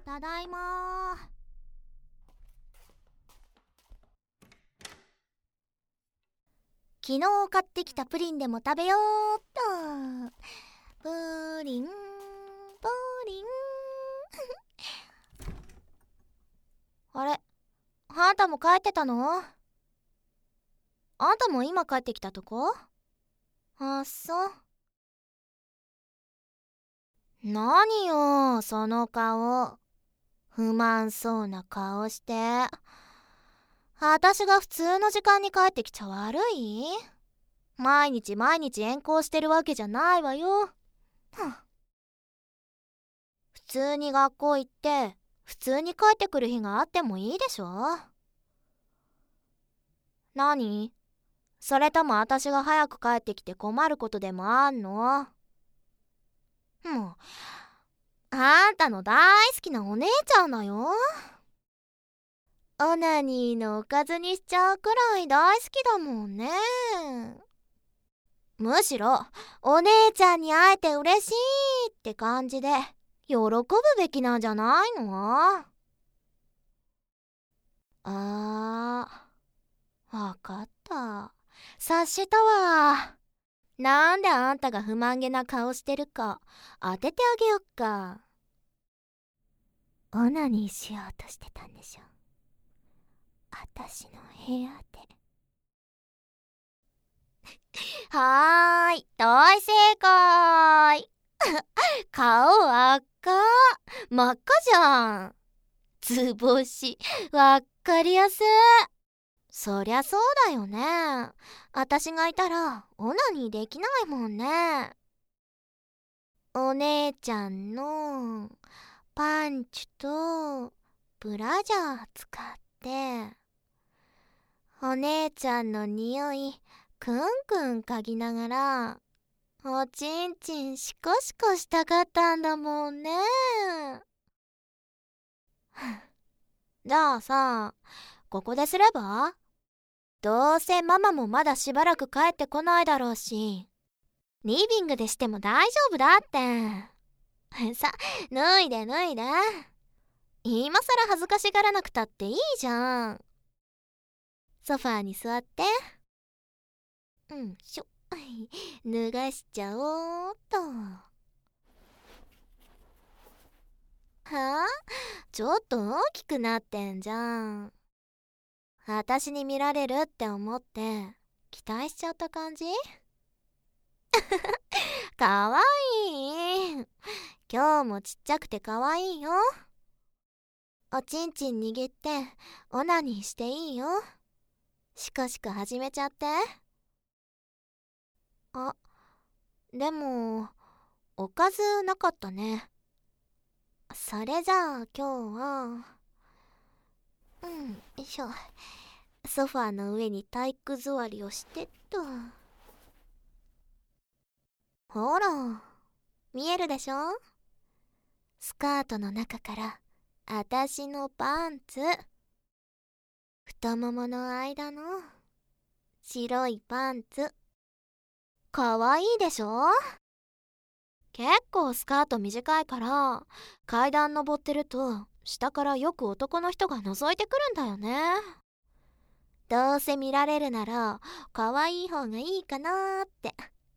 ただいま。昨日買ってきたプリンでも食べようっと。プリンプリンあれ、あんたも帰ってたの？あんたも今帰ってきたとこ？あっそ。何よその顔、不満そうな顔して。私が普通の時間に帰ってきちゃ悪い？毎日毎日遠行してるわけじゃないわよ。普通に学校行って普通に帰ってくる日があってもいいでしょ。何？それとも私が早く帰ってきて困ることでもあんの？もうあんたの大好きなお姉ちゃんだよ。オナニーのおかずにしちゃうくらい大好きだもんね。むしろお姉ちゃんに会えて嬉しいって感じで喜ぶべきなんじゃないの？わかった。察したわ。なんであんたが不満げな顔してるか当ててあげよっか。オナニーしようとしてたんでしょ。あたしの部屋で。はーい、大正解。顔赤、真っ赤じゃん。図星、わっかりやすい。そりゃそうだよね。私がいたらオナニーできないもんね。お姉ちゃんのパンチとブラジャー使ってお姉ちゃんの匂いくんくん嗅ぎながらおちんちんシコシコしたかったんだもんね。じゃあさ、ここですれば？どうせママもまだしばらく帰ってこないだろうし、リビングでしても大丈夫だって。さ、脱いで脱いで。今さら恥ずかしがらなくたっていいじゃん。ソファーに座って。しょ。脱がしちゃおうっと。はあ？ちょっと大きくなってんじゃん。私に見られるって思って期待しちゃった感じ？かわいい。今日もちっちゃくてかわいいよ。おちんちん握ってオナニーしていいよ。シコシコ始めちゃって。あ、でもおかずなかったね。それじゃあ今日はよいしょ。ソファーの上に体育座りをしてっと。ほら見えるでしょ。スカートの中からあたしのパンツ、太ももの間の白いパンツ、かわいいでしょ。結構スカート短いから階段登ってると下からよく男の人が覗いてくるんだよね。どうせ見られるならかわいい方がいいかなーって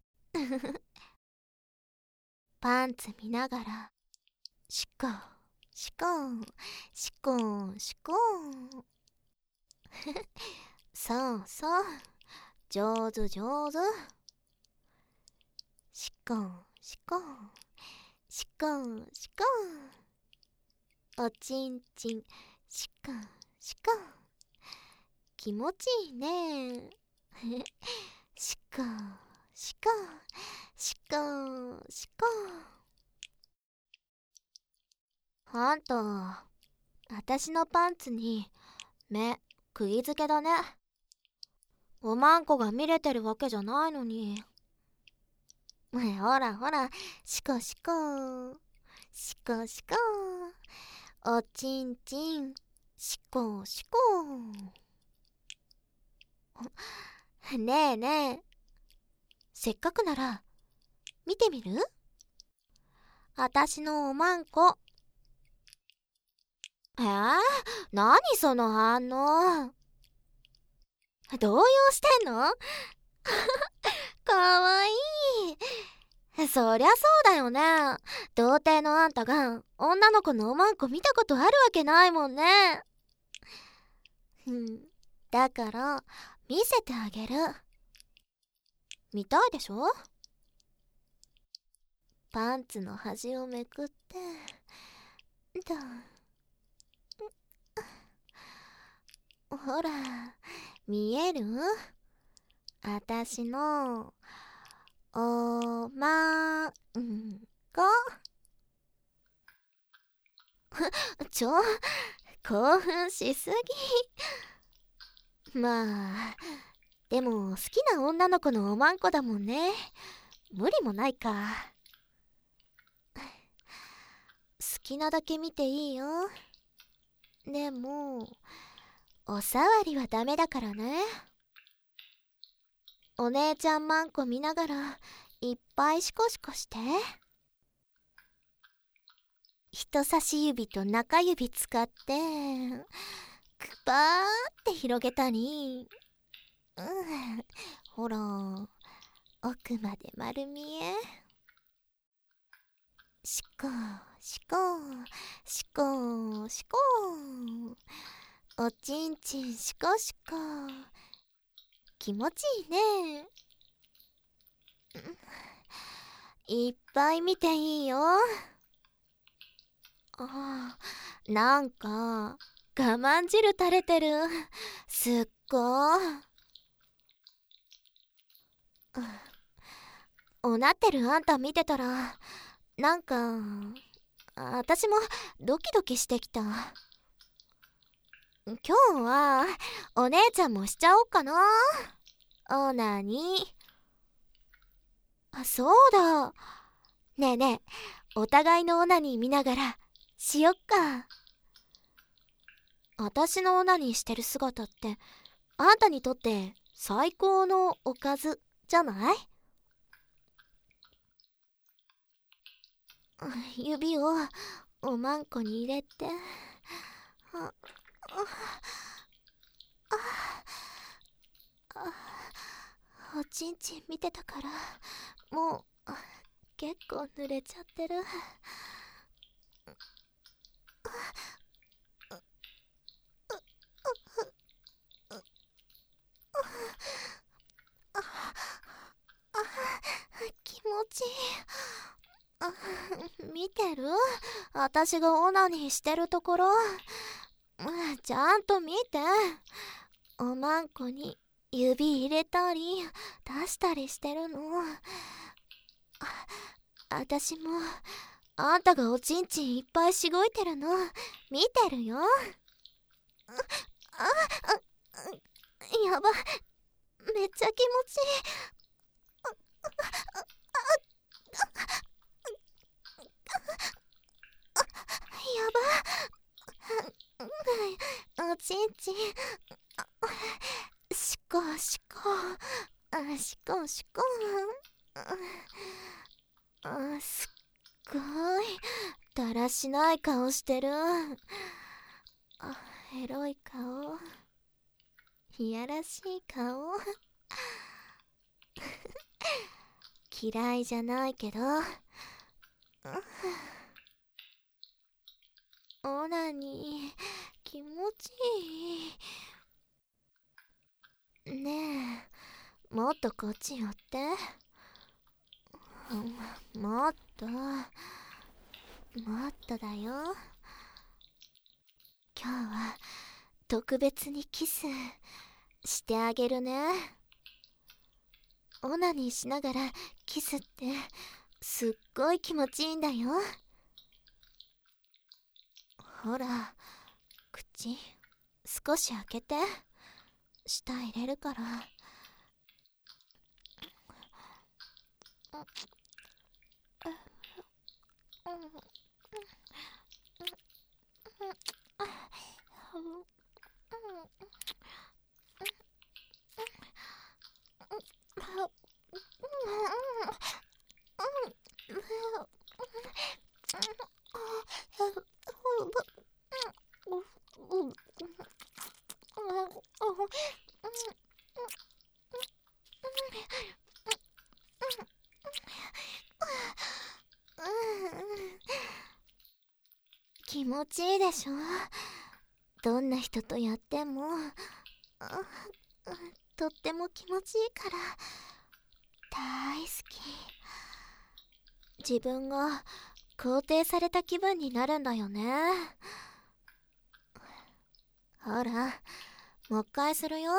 パンツ見ながらシコンシコンシコンシコンそうそう上手上手。シコンシコンシコンシコン。おちんちんシコンシコン。気持ちいいねシコンシコンシコンシコン。あんた私のパンツに目釘付けだね。おまんこが見れてるわけじゃないのに。ほらほら、シコシコシコシコ。おちんちんシコシコ。ねえねえ、せっかくなら見てみる？あたしのおまんこ。 何その反応。動揺してんの？かわいい。そりゃそうだよね。童貞のあんたが女の子のおまんこ見たことあるわけないもんね。だから見せてあげる。見たいでしょ？パンツの端をめくってだ。ほら、見える？あたしのおまんこ。興奮しすぎ。まあでも好きな女の子のおまんこだもんね。無理もないか。好きなだけ見ていいよ。でもおさわりはダメだからね。お姉ちゃんまんこ見ながらいっぱいシコシコして。人差し指と中指使ってくばーって広げたり、ほら奥まで丸見え。シコシコシコシコ、おちんちんシコシコ。気持ちいいね。いっぱい見ていいよ。なんか我慢汁垂れてる。すっごー。おなってるあんた見てたらなんか私もドキドキしてきた。今日はお姉ちゃんもしちゃおうかな。オナニー。そうだ。ねえねえ、お互いのオナニー見ながらしよっか。私のオナニーしてる姿ってあんたにとって最高のおかずじゃない？指をおまんこに入れて、おちんちん見てたからもう結構濡れちゃってる。気持ちいい。見てる？私がオナニーしてるところ。ちゃんと見て。おまんこに指入れたり出したりしてるの。私もあんたがおちんちんいっぱいしごいてるの見てるよ。やば、めっちゃ気持ちいい。やば、おちんちんしこしこしこしこ。すっごいだらしない顔してる。エロい顔、いやらしい顔。嫌いじゃないけどオナニー気持ちいい。ねえ、もっとこっち寄って。もっとだよ。今日は特別にキスしてあげるね。オナニーしながらキスってすっごい気持ちいいんだよ。ほら口少し開けて、舌入れるから。 気持ちいいでしょ。どんな人とやってもとっても気持ちいいから大好き。自分が肯定された気分になるんだよね。ほら、もう一回するよ。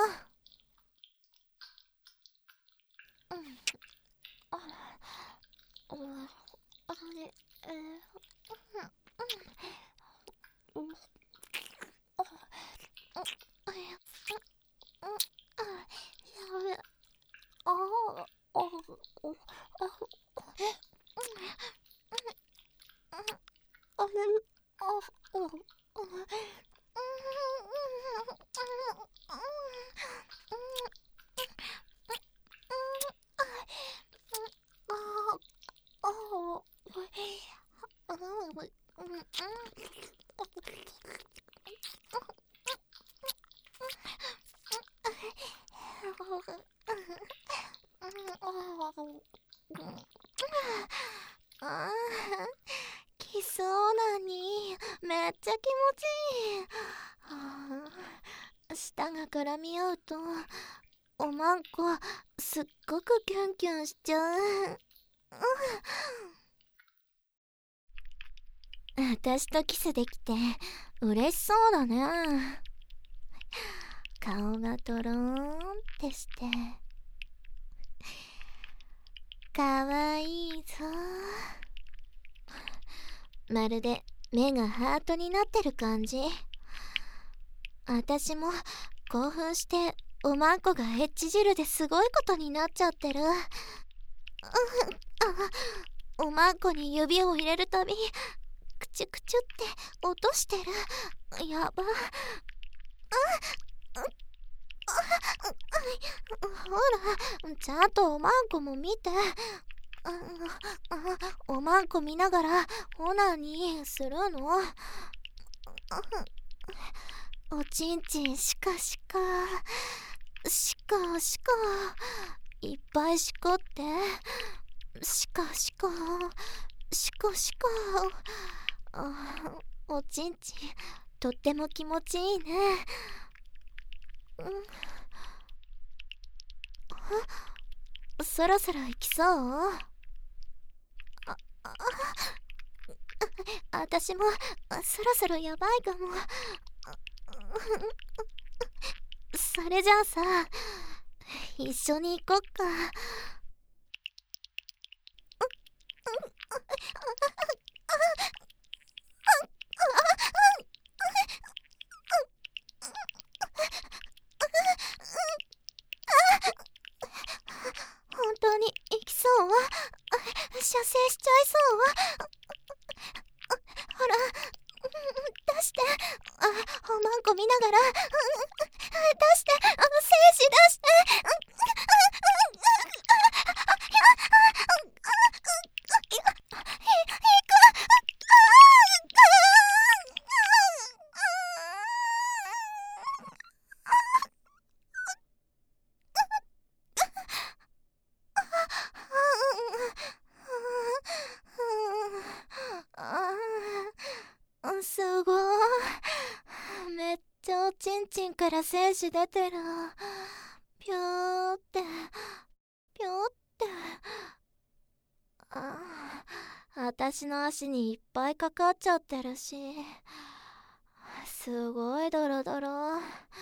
来そうなにめっちゃ気持ちいい。舌が絡み合うとおまんこすっごくキュンキュンしちゃう。私とキスできて嬉しそうだね。顔がトローンってしてかわいいぞ。まるで目がハートになってる感じ。私も興奮しておまんこがエッチ汁ですごいことになっちゃってる。おまんこに指を入れるたびクチュクチュって落としてる。やば。ほら、ちゃんとおまんこも見て。おまんこ見ながらオナニーするの。おちんちんしかしかしかしかいっぱいしこってしかしかしかしか。おちんちんとっても気持ちいいね。そろそろ行きそう？私もそろそろやばいかも。それじゃあさ、一緒に行こっか。本当に行きそう？射精しちゃいそう？ほら、出して。おまんこ見ながら出して。精子出して。すごい。めっちゃおちんちんから精子出てる。ぴょーってぴょーって。私の足にいっぱいかかっちゃってるし、すごいドロドロ。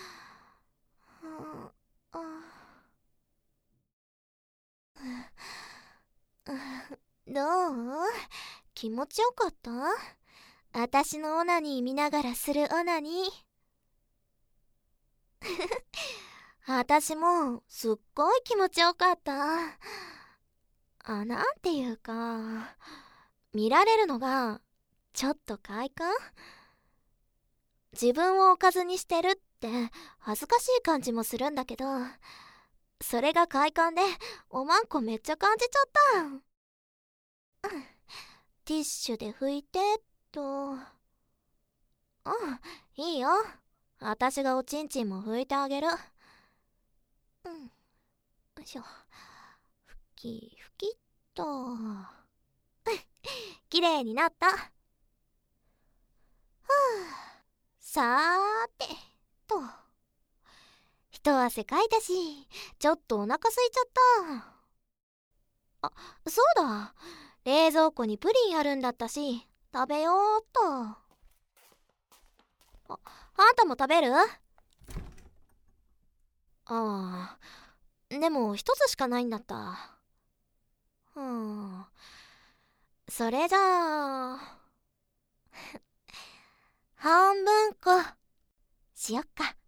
どう？気持ちよかった？私のオナニー見ながらするオナニー。私もすっごい気持ちよかった。なんていうか、見られるのがちょっと快感？自分をおかずにしてるって恥ずかしい感じもするんだけど、それが快感でおまんこめっちゃ感じちゃった。ティッシュで拭いてっと。いいよ。私がおちんちんも拭いてあげる。よいしょ。ふきふきっと。きれいになった。 さーてと、一汗かいたし、ちょっとお腹空いちゃった。あ、そうだ、冷蔵庫にプリンあるんだったし、食べようっと。あんたも食べる？ああ、でも一つしかないんだった。それじゃあ半分こしよっか。